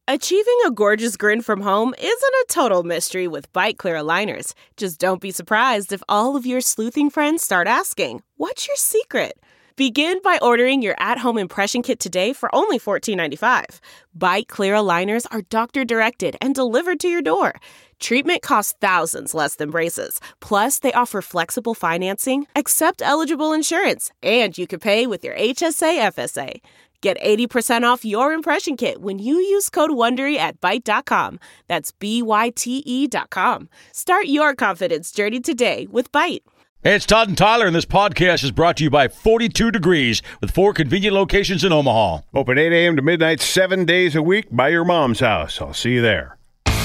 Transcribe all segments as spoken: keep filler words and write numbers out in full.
Achieving a gorgeous grin from home isn't a total mystery with Byte Clear aligners. Just don't be surprised if all of your sleuthing friends start asking, "What's your secret?" Begin by ordering your at-home impression kit today for only fourteen ninety-five. Byte Clear aligners are doctor-directed and delivered to your door. Treatment costs thousands less than braces. Plus, they offer flexible financing, accept eligible insurance, and you can pay with your H S A F S A. Get eighty percent off your impression kit when you use code WONDERY at byte dot com. That's B Y T E dot com. Start your confidence journey today with Byte. Hey, it's Todd and Tyler, and this podcast is brought to you by forty-two Degrees, with four convenient locations in Omaha. Open eight a.m. to midnight, seven days a week by your mom's house. I'll see you there.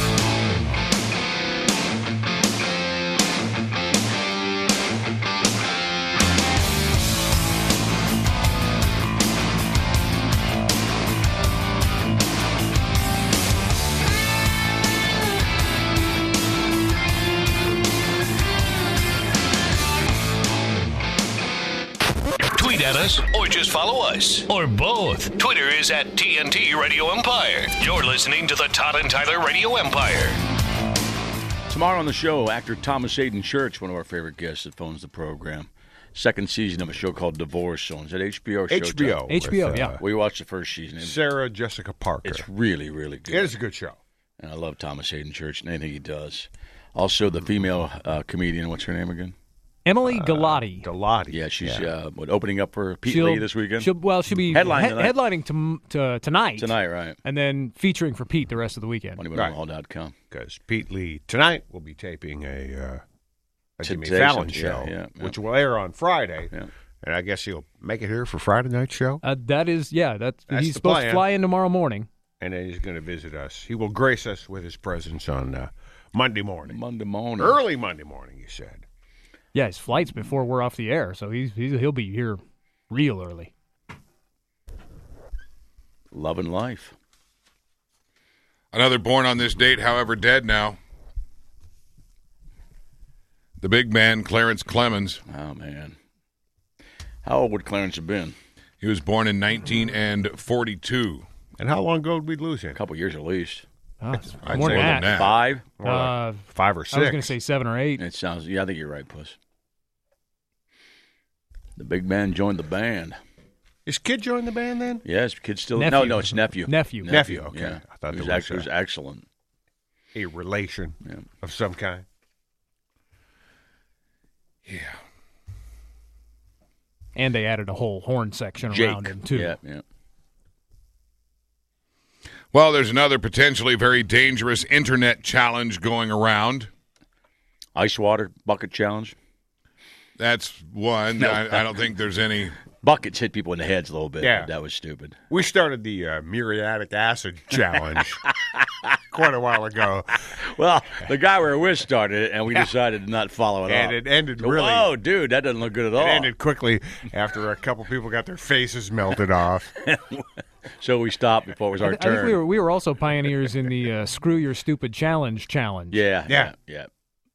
At us or just follow us or both. Twitter is at T N T Radio Empire. You're listening to the Todd and Tyler Radio Empire. Tomorrow on the show, actor Thomas Hayden Church, one of our favorite guests that phones the program. Second season of a show called Divorce Zone. Is that H B O or H B O. Showtime? H B O, with, yeah. uh, We watched the first season. Sarah Jessica Parker. It's really, really good. It is a good show. And I love Thomas Hayden Church and anything he does. Also, the female uh, comedian, what's her name again? Emily Galati. Uh, Galati. Yeah, she's yeah. Uh, what, opening up for Pete She'll- Lee this weekend? She'll, well, she'll be Headlining he- tonight. headlining to, to, tonight. Tonight, right. And then featuring for Pete the rest of the weekend. money Right. omaha dot com. Because Pete Lee tonight will be taping a, uh, a Jimmy Today, Fallon yeah, show, yeah, yeah. which will air on Friday. Yeah. And I guess he'll make it here for Friday night show. Uh, that is, yeah, that's, That's he's the supposed plan. to fly in tomorrow morning. And then he's going to visit us. He will grace us with his presence on uh, Monday morning. Monday morning. Early Monday morning, you said. Yeah, his flight's before we're off the air, so he's, he's he'll be here real early. Love and life. Another born on this date, however, dead now. The big man, Clarence Clemens. Oh, man. How old would Clarence have been? He was born in nineteen forty-two. And how long ago did we lose him? A couple years at least. Oh, it's I'd more say than more that. than that. Five? More like Uh, five or six. I was going to say seven or eight. It sounds, yeah, I think you're right, Puss. The big man joined the band. His kid joined the band then? Yes, kid's still. Nephew. No, no, it's nephew. Nephew. Nephew, okay. Yeah. I thought it was, there was act- it was a- excellent. A relation Yeah. of some kind. Yeah. And they added a whole horn section Jake. around him, too. Yeah, yeah. Well, there's another potentially very dangerous internet challenge going around. Ice water bucket challenge. That's one. No. I, I don't think there's any. Buckets hit people in the heads a little bit. Yeah. That was stupid. We started the uh, muriatic acid challenge quite a while ago. Well, the guy we were with started it, and we decided to not follow it And up. it ended So, really- Whoa, dude, that doesn't look good at all. It ended quickly after a couple people got their faces melted off. So we stopped before it was I, our th- I turn. think we were we were also pioneers in the uh, Screw Your Stupid Challenge challenge. Yeah, Yeah. yeah, yeah.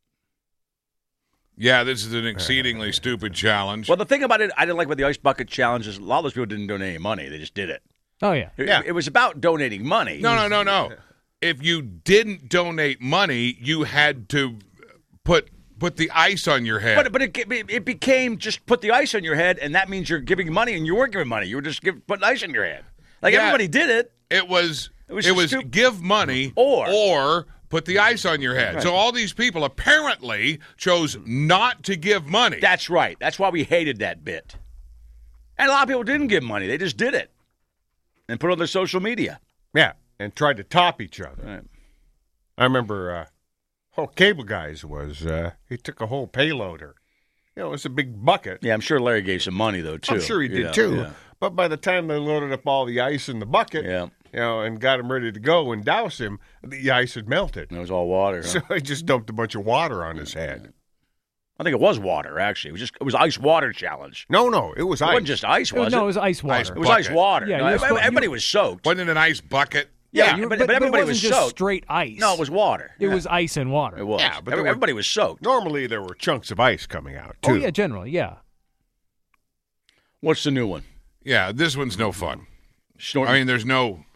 Yeah, this is an exceedingly stupid challenge. Well, the thing about it, I didn't like about the ice bucket challenge is a lot of those people didn't donate any money; they just did it. Oh, yeah. It, Yeah. it was about donating money. No, no, no, no. If you didn't donate money, you had to put put the ice on your head. But but it, it became just put the ice on your head, and that means you're giving money, and you weren't giving money. You were just give, putting ice on your head. Like Yeah. everybody did it. It was It was it was stu- give money Or- or put the ice on your head. Right. So all these people apparently chose not to give money. That's right. That's why we hated that bit. And a lot of people didn't give money; they just did it and put it on their social media. Yeah, and tried to top each other. Right. I remember uh, whole Cable Guys was, uh, he took a whole payloader. You know, it was a big bucket. Yeah, I'm sure Larry gave some money though too. I'm sure he you did know, too. Yeah. But by the time they loaded up all the ice in the bucket, Yeah. you know, and got him ready to go and douse him, the ice had melted. And it was all water. Huh? So he just dumped a bunch of water on his head. I think it was water. Actually, it was just it was ice water challenge. No, no, it was It ice. wasn't just ice, It was- was no, it? it was ice water. Ice It was bucket. ice water. Yeah, No, you were everybody, supposed- everybody you- was soaked. Wasn't it an ice bucket? Yeah, you- but, but, but everybody it wasn't was just soaked. straight ice. No, it was water. It was ice and water. It was. Yeah, but Every- there were- everybody was soaked. Normally there were chunks of ice coming out, too. Oh, yeah, generally, yeah. What's the new one? Yeah, this one's no fun. Snort- I mean, there's no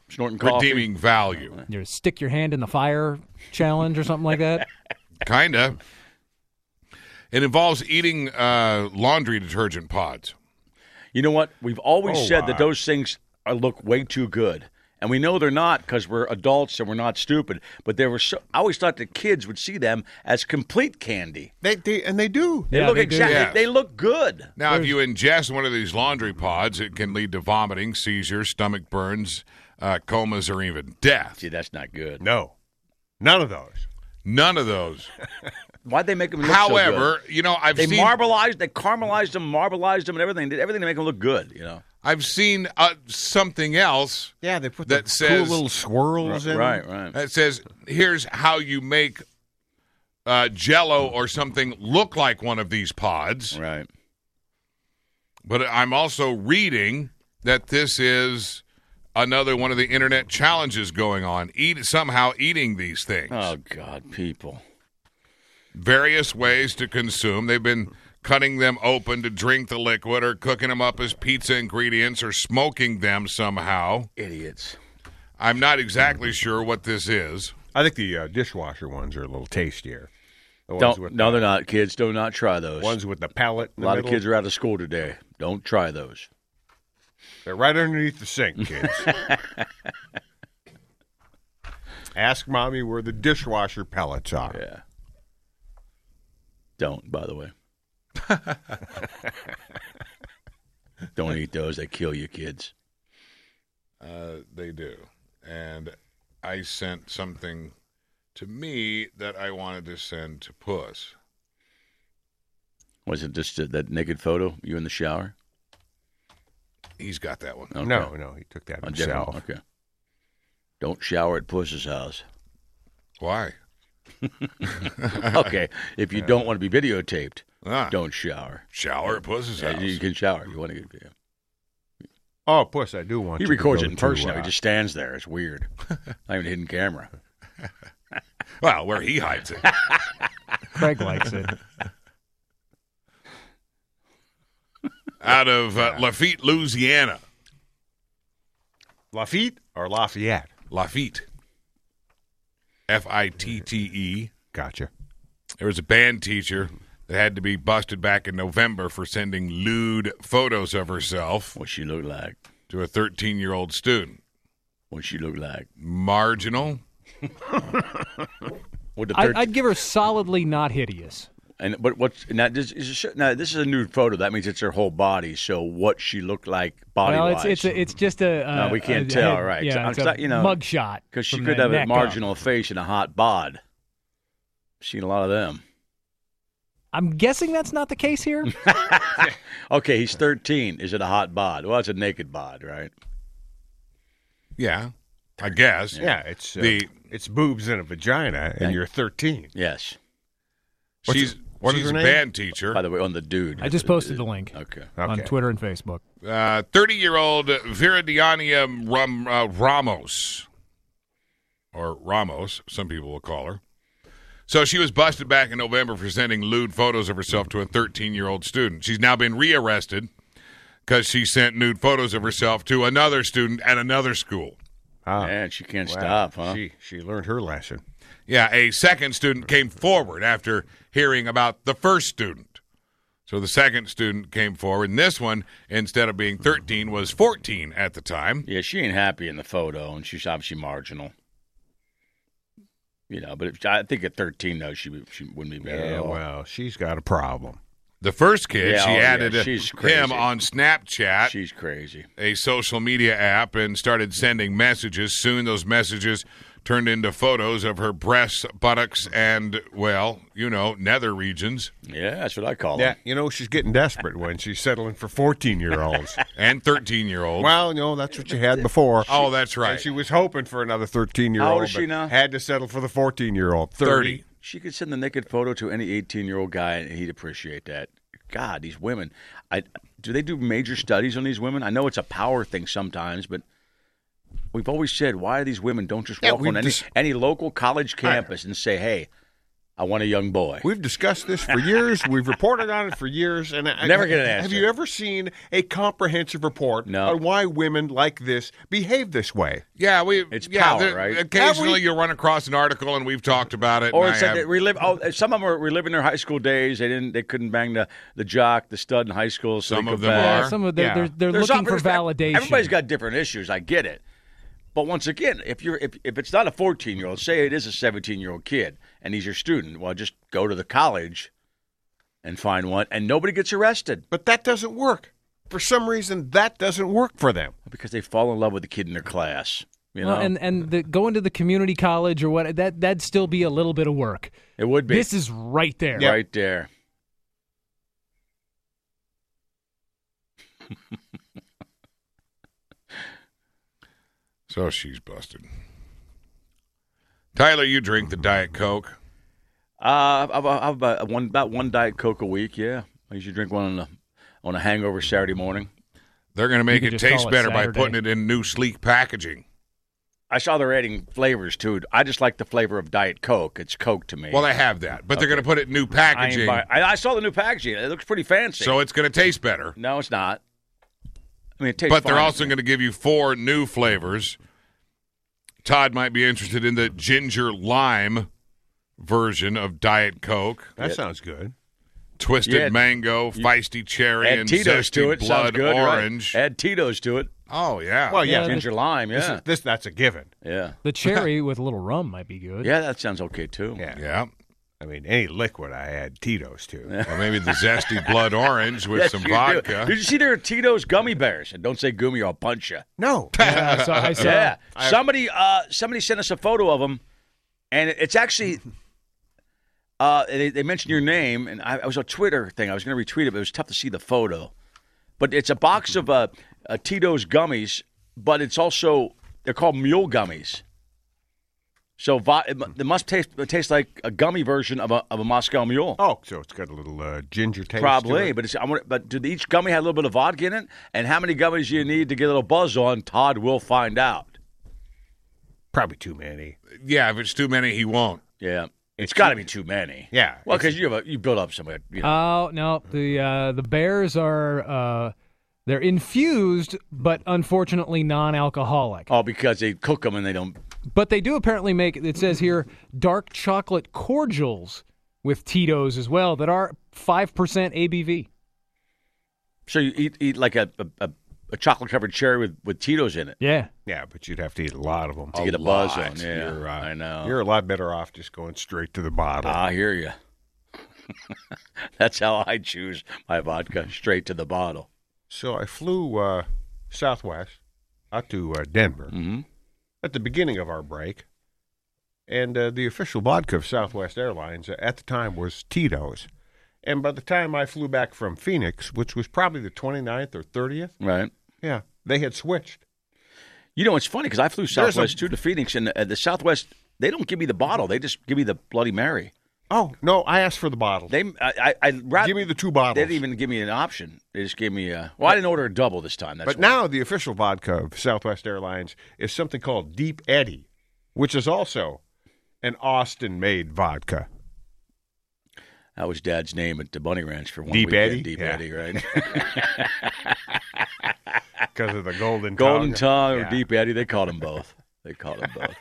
Snorting coffee. redeeming value. You stick your hand in the fire challenge or something like that. Kind of. It involves eating uh, laundry detergent pods. You know what? We've always Oh, said wow. that those things are, look way too good. And we know they're not because we're adults and we're not stupid. But they were so, I always thought the kids would see them as complete candy. They, they and they do. They Yeah, look they do. exactly. Yeah. They look good. Now, if you ingest one of these laundry pods, it can lead to vomiting, seizures, stomach burns, uh, comas, or even death. See, that's not good. No, none of those. None of those. Why'd they make them look However, so good? you know, I've They seen marbleized, they caramelized them, marbleized them, and everything. Did everything to make them look good. You know. I've seen uh, something else Yeah, they put That the says- cool little swirls in. Right, right. that says, "Here's how you make uh, Jell-O or something look like one of these pods." Right. But I'm also reading that this is another one of the internet challenges going on. Eat somehow eating these things. Oh God, people. Various ways to consume. They've been cutting them open to drink the liquid, or cooking them up as pizza ingredients, or smoking them somehow. Idiots. I'm not exactly sure what this is. I think the uh, dishwasher ones are a little tastier. The ones Don't. with No, the, they're not. Kids, do not try those. ones with the pellet. In A lot the of middle. kids are out of school today. Don't try those. They're right underneath the sink, kids. Ask mommy where the dishwasher pellets are. Yeah. Don't, by the way. Don't eat those. They kill you, kids. Uh, they do. And I sent something to me that I wanted to send to Puss. Was it just uh, that naked photo? You in the shower? He's got that one. Okay. No, no, he took that A different- himself. Okay. Don't shower at Puss's house. Why? Okay. If you don't want to be videotaped, Ah, don't shower. shower at Puss's Yeah, house. you can shower. You want to get video. Oh, Puss, I do want He you records to it go in person. to, now. uh, He just stands there. It's weird. Not even a hidden camera. Well, where he hides it. Craig likes it. Out of uh, Lafitte, Louisiana. Lafitte or Lafayette? Lafitte. F I T T E. Gotcha. There was a band teacher that had to be busted back in November for sending lewd photos of herself What she look like? to a thirteen-year-old student. What she look like? Marginal. What the I, third, I'd give her solidly not hideous. and but what's now this is a, now this is a nude photo. That means it's her whole body. So what she looked like body well, wise? it's it's a, it's just a, a No, we can't a tell, head- right. Yeah, So, it's it's a not, you know, mug shot because she from could the have a neck marginal up. face and a hot bod. Seen a lot of them. I'm guessing that's not the case here. Okay, he's thirteen. Is it a hot bod? Well, it's a naked bod, right? Yeah, I guess. Yeah, it's uh, The- it's boobs and a vagina, and you're thirteen. Yes. What's She's, her- what is she's her a name? band teacher. By the way, on the dude. I just posted the link Okay. on Okay. Twitter and Facebook. Uh, thirty-year-old Viridiana Ram, uh, Ramos, or Ramos, some people will call her. So she was busted back in November for sending lewd photos of herself to a thirteen-year-old student. She's now been rearrested because she sent nude photos of herself to another student at another school. Ah, Man, she can't wow. stop, huh? She she learned her lesson. Yeah, a second student came forward after hearing about the first student. So the second student came forward, and this one, instead of being thirteen, was fourteen at the time. Yeah, she ain't happy in the photo, and she's obviously marginal. You know, but if, I think at thirteen, though, she would- she wouldn't be bad at Yeah, all. well, she's got a problem. The first kid, Yeah, she oh, yeah, added she's him crazy. on Snapchat, She's crazy. a social media app, and started sending messages. Soon those messages turned into photos of her breasts, buttocks, and, well, you know, nether regions, Yeah, that's what I call Yeah, them. you know she's getting desperate when she's settling for fourteen-year-olds. and thirteen-year-olds. Well, you know that's what you had before. Oh, that's right. And she was hoping for another thirteen-year-old. How old is she but now? Had to settle for the fourteen-year-old. thirty. She could send the naked photo to any eighteen-year-old guy, and he'd appreciate that. God, these women. I do they do major studies on these women? I know it's a power thing sometimes, but we've always said, why are these women don't just Yeah, walk we on any, just- any local college campus and say, hey, I want a young boy. We've discussed this for years. We've reported on it for years. And I, Never get an answer. Have you ever seen a comprehensive report No. on why women like this behave this way? Yeah, we. It's yeah, power, there- right? Occasionally, Have we- you'll run across an article, and we've talked about it. Or and it's I like they have- relive. Oh, some of them are reliving their high school days. They didn't. They couldn't bang the, the jock, the stud in high school. So Some they of could them bang. are. Yeah, some of they're, Yeah. they're, they're There's looking for obvious- validation. Everybody's got different issues. I get it. But once again, if you're if, if it's not a fourteen-year-old, say it is a seventeen-year-old kid, and he's your student, well, just go to the college and find one, and nobody gets arrested But that doesn't work. For some reason, that doesn't work for them. because they fall in love with the kid in their class. You Well, know, and and the, going to the community college or what that that'd still be a little bit of work. it would be This is right there. right there. So she's busted. Tyler, you drink the Diet Coke. Uh, I've, I've about one about one Diet Coke a week. Yeah, I usually drink one on a on a hangover Saturday morning. They're going to make You it could just taste call it better by Saturday. putting it in new sleek packaging. I saw they're adding flavors too. I just like the flavor of Diet Coke. It's Coke to me. Well, they have that, but they're going to put it in new I, ain't packaging, buy- I, I saw the new packaging. It looks pretty fancy. so it's going to taste better. no, it's not. I mean, it tastes But they're fine. also going to give you four new flavors. Todd might be interested in the ginger lime version of Diet Coke. That Yeah. sounds good. Twisted Yeah. mango, feisty cherry, Add and Tito's zesty to it. Sounds blood good. right? orange. Add Tito's to it. Oh, yeah. Well, yeah, Yeah, Ginger lime. this, Yeah, is, this that's a given. yeah, The cherry with a little rum might be good. yeah. That sounds okay too. Yeah. yeah. I mean, any liquid I add Tito's to. Or maybe the zesty blood orange with Yes, some you do. vodka. Did you see there are Tito's gummy bears? And don't say gummy or I'll punch you. No. Yeah, I saw, I saw- Yeah, I- somebody uh, somebody sent us a photo of them, and it- it's actually. Uh, they, they mentioned your name, and I, I was a Twitter thing. I was going to retweet it, but it was tough to see the photo. But it's a box of uh, uh, Tito's gummies, but it's also they're called mule gummies. So vo- it, mu- it must taste it tastes like a gummy version of a of a Moscow Mule. Oh, so it's got a little uh, ginger taste. to Probably, it. but it's, I wonder, but did each gummy have a little bit of vodka in it? And how many gummies do you need to get a little buzz on? Todd will find out. Probably too many. Yeah, if it's too many, he won't. Yeah, it's got to be too many. Yeah, well, it's- because you have a, you build up some. You know, Oh no, the uh, the bears are uh, they're infused, but unfortunately non-alcoholic. oh, because they cook them and they don't. But they do apparently make, it says here, dark chocolate cordials with Tito's as well that are five percent A B V. So you eat eat like a a, a chocolate covered cherry with, with Tito's in it Yeah. Yeah, but you'd have to eat a lot of them. to get a buzz lot. on. Yeah, You're, uh, I know. You're a lot better off just going straight to the bottle. I hear you. That's how I choose my vodka, straight to the bottle. So I flew uh, Southwest out to uh, Denver Mm-hmm. at the beginning of our break, and uh, the official vodka of Southwest Airlines at the time was Tito's. And by the time I flew back from Phoenix, which was probably the twenty-ninth or thirtieth, Right. yeah, they had switched. You know, it's funny because I flew There's a- Southwest too to Phoenix, and uh, the Southwest they don't give me the bottle; they just give me the Bloody Mary. Oh, no, I asked for the bottle. They, I, I, I rather, Give me the two bottles. They didn't even give me an option. They just gave me a. Well, I didn't order a double this time. That's But why. now the official vodka of Southwest Airlines is something called Deep Eddy, which is also an Austin-made vodka. that was Dad's name at the Bunny Ranch for one Deep weekend. Eddy? Deep Yeah. Eddy, right? Because of the golden Golden tongue. Tongue or Yeah. Deep Eddy, they called them both. They called them both.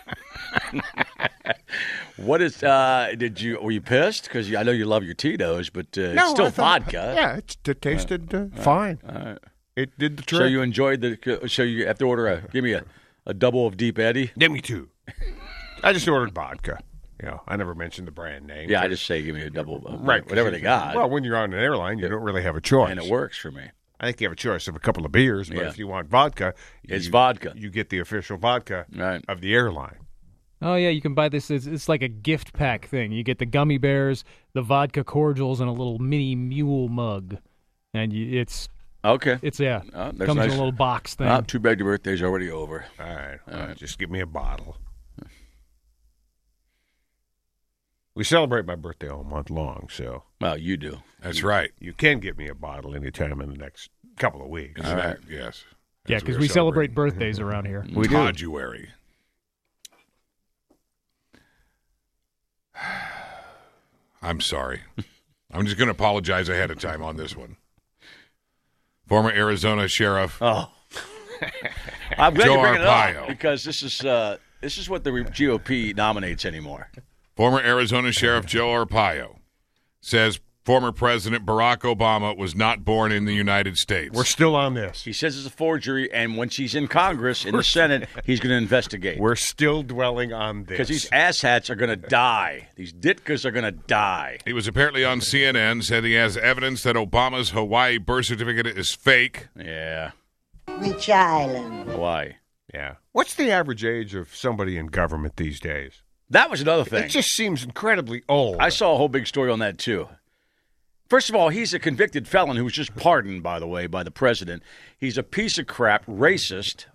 What is? Uh, did you? Were you pissed? Because I know you love your Tito's, but uh, No, it's still I thought- vodka. Yeah, it's, it tasted uh, fine. All right. It did the trick. So you enjoyed the? So you have to order a? Give me a, a double of Deep Eddy. Give me two. I just ordered vodka. You know, I never mentioned the brand name. Yeah, I just say give me a double. Of, right, Whatever they got. Well, when you're on an airline, you don't really have a choice, and it works for me. I think you have a choice of a couple of beers, but Yeah. if you want vodka, It's you- vodka. You get the official vodka Right. of the airline. Oh yeah, you can buy this. It's, it's like a gift pack thing. You get the gummy bears, the vodka cordials, and a little mini mule mug, and you, it's Okay. it's yeah, Oh, comes there's in nice- a little box thing. Oh, too bad your birthday's already over. All right, well, just give me a bottle. We celebrate my birthday all month long, so Well, you do. That's right. you can get me a bottle anytime in the next couple of weeks. Isn't that- Yes. yeah, That's because what we we're celebrate celebrating. birthdays around here. We do. Poduary. I'm sorry. I'm just going to apologize ahead of time on this one. Former Arizona Sheriff Oh, I'm glad Joe you bring it Arpaio. up because this is uh, this is what the G O P nominates anymore. Former Arizona Sheriff Joe Arpaio says former President Barack Obama was not born in the United States. We're still on this. He says it's a forgery, and once he's in Congress, in the Senate, he's going to investigate. We're still dwelling on this. Because these asshats are going to die. These Ditkas are going to die. He was apparently on C N N, said he has evidence that Obama's Hawaii birth certificate is fake. Yeah. Which island? Hawaii. Yeah. What's the average age of somebody in government these days? That was another thing. It just seems incredibly old. I saw a whole big story on that, too. First of all, he's a convicted felon who was just pardoned, by the way, by the president. He's a piece of crap, racist.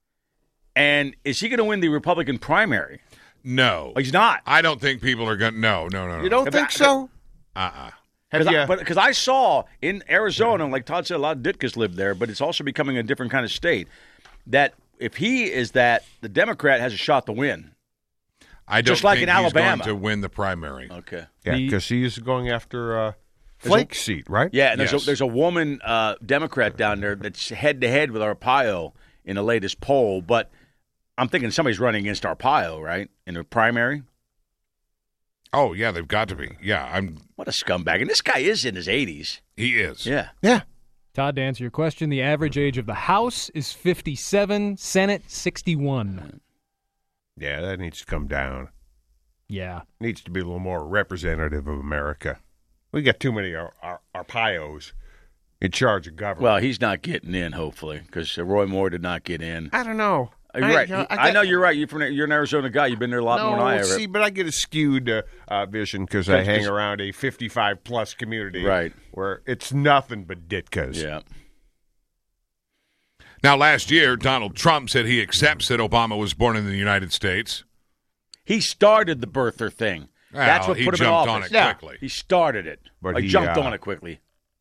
And is he going to win the Republican primary? No. Oh, he's not. I don't think people are going to. No, no, no, no. You don't If think I- so? Uh-uh. Have you? Because I, I saw in Arizona, like Todd said, a lot of Ditkas live there, but it's also becoming a different kind of state, that if he is that, the Democrat has a shot to win. I don't Just like think in he's Alabama. going to win the primary. Okay. yeah, The- because he's going after uh, Flake's seat, right? Yeah, and there's, Yes. a, there's a woman uh, Democrat down there that's head-to-head with Arpaio in the latest poll, but I'm thinking somebody's running against Arpaio, right, in the primary? Oh, yeah, they've got to be. Yeah, I'm. What a scumbag. And this guy is in his eighties. He is. Yeah. Yeah. Todd, to answer your question, the average age of the House is fifty-seven, Senate sixty-one. Yeah, that needs to come down. Yeah. Needs to be a little more representative of America. We got too many Ar- Ar- Arpaios in charge of government. Well, he's not getting in, hopefully, because Roy Moore did not get in. I don't know. You're I, right. I, I, got- know you're right. You're from you're an Arizona guy. You've been there a lot No, more than I see, have. but I get a skewed uh, uh, vision because I Because- hang around a fifty-five plus community, Right. where it's nothing but Ditkas. Yeah. Now, last year, Donald Trump said he accepts that Obama was born in the United States. He started the birther thing. Well, That's what he put him in jumped office. on it quickly. He started it. But I he, jumped uh, on it quickly.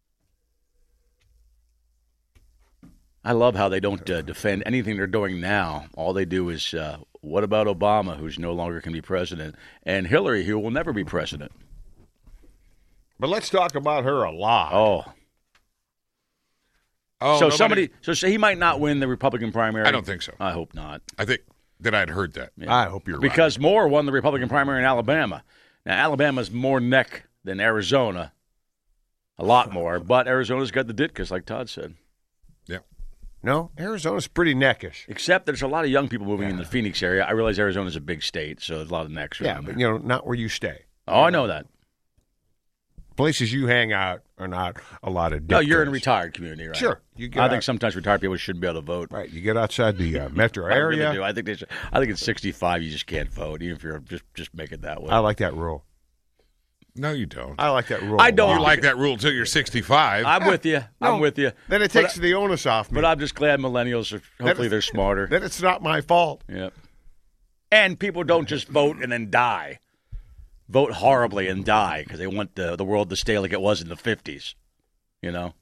I love how they don't uh, defend anything they're doing now. All they do is, uh, what about Obama, who's no longer can be president, and Hillary, who will never be president? But let's talk about her a lot. Oh, Oh, so nobody- somebody, so, so he might not win the Republican primary. I don't think so. I hope not. I think that I'd heard that. I hope you're Because Moore won the Republican primary in Alabama. Now, Alabama's more neck than Arizona, a lot more, but Arizona's got the Ditkas, like Todd said. Yeah. right. No, Arizona's pretty neckish. Except there's a lot of young people moving in the Phoenix area. I realize Arizona's a big state, so there's a lot of necks Yeah, around but there. you know, not where you stay. Oh, I know that. Places you hang out are not a lot of Ditkas. No, you're in a retired community, right? Sure. You get I think out- sometimes retired people shouldn't be able to vote. Right, you get outside the uh, metro I really area. do. I think they should, I think it's sixty-five. You just can't vote, even if you're just just make it that way. I like that rule. No, you don't. I like that rule. I a don't lot. You like that rule till you're sixty-five. I'm with you. No, I'm with you. Then it But takes I- the onus off me. But I'm just glad millennials are. Hopefully, they're smarter. Then it's not my fault. Yep. And people don't just vote and then die. Vote horribly and die because they want the the world to stay like it was in the fifties. You know.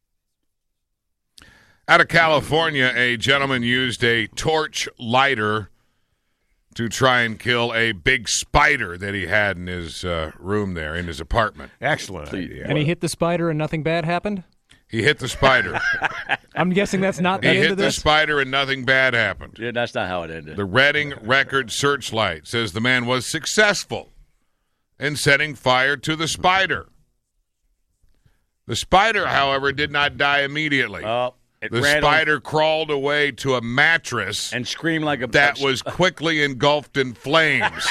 Out of California, a gentleman used a torch lighter to try and kill a big spider that he had in his uh, room there, in his apartment. Excellent Please. idea. And he hit the spider and nothing bad happened? He hit the spider. I'm guessing that's not the he end hit of the this. spider and nothing bad happened. Yeah, that's not how it ended. The Redding Record Searchlight says the man was successful in setting fire to the spider. The spider, however, did not die immediately. Oh, it the ran on- spider crawled away to a mattress and screamed like a that was quickly engulfed in flames.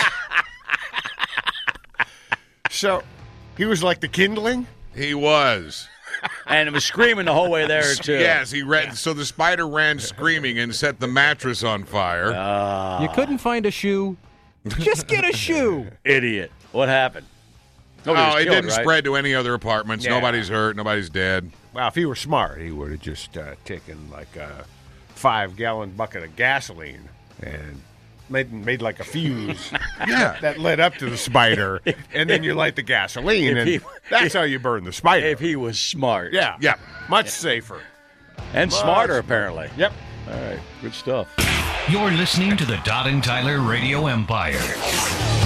So he was like the kindling? He was. and it was screaming the whole way there too. Yes, he ran. So the spider ran screaming and set the mattress on fire. Ah. You couldn't find a shoe. Just get a shoe. Idiot. What happened? Nobody was oh, it killed, didn't right? spread to any other apartments. Yeah. Nobody's hurt. Nobody's dead. Well, if he were smart, he would have just uh, taken like a five-gallon bucket of gasoline and made made like a fuse Yeah. that led up to the spider, and then you light the gasoline, If and he- that's how you burn the spider. If he was smart. yeah, Yeah. much safer. And smarter, apparently. Yep. All right. Good stuff. You're listening to the Todd and Tyler Radio Empire.